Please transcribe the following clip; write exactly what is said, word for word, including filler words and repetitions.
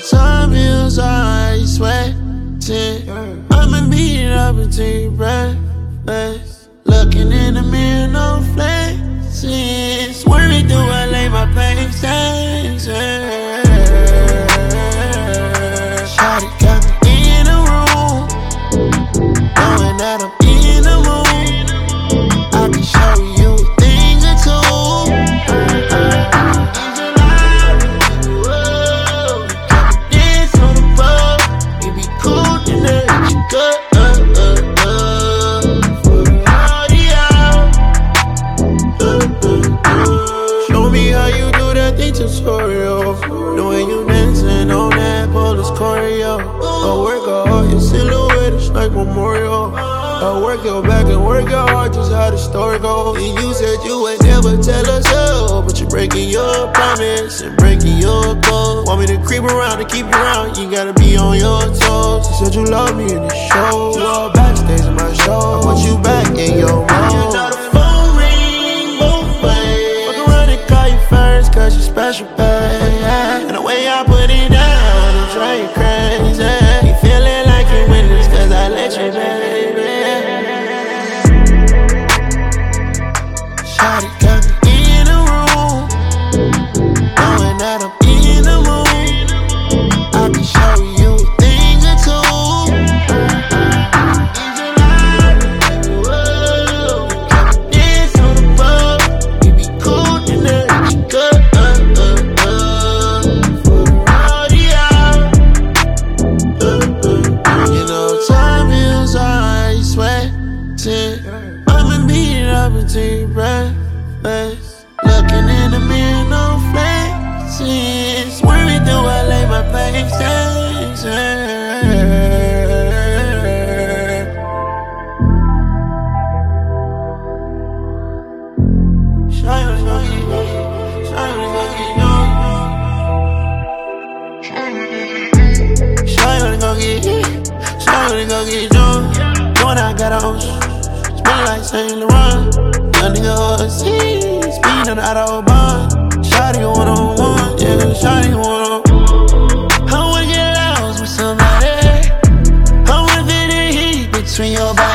time heals our ice sweating. I'ma beat it up until you breathless. Looking in the mirror, no flexing. Swerving through L A, my pain's dancing. Shawty got me in the room, knowing that I'm in the mood. I can show you a thing or two. Dance on the floor, it be cool to let you go. Tutorial, the way you dancing on that police choreo. I work hard, your silhouette is like memorial. I work your back and work your heart, just how the story goes. And you said you would never tell us so, but you're breaking your promise and breaking your code. Want me to creep around and keep you around, you gotta be on your toes. You said you love me in the show, you all backstage in my show. I want you back in your mode. Cause you special, babe. And the way I put it down, it's right crazy. You feeling like you witness cause I let you, baby. Shawty got me in the room, knowing that I'm in the mood. I can show you a thing or two. Dance on the floor, it be cool to let you go. I'ma beat it up until you breathless. Looking in the mirror, no flexing. Swerving through L A, my pain's dancing. Shawty's gonna get you. Shawty's gonna get you. Shawty's gonna get you. Shawty's gonna get you. When I got on, smell like Saint Laurent. Young nigga O C, speed on the Autobahn. Shawty one on one, yeah, shawty one on. I wanna get lost with somebody. I wanna feel the heat between your body.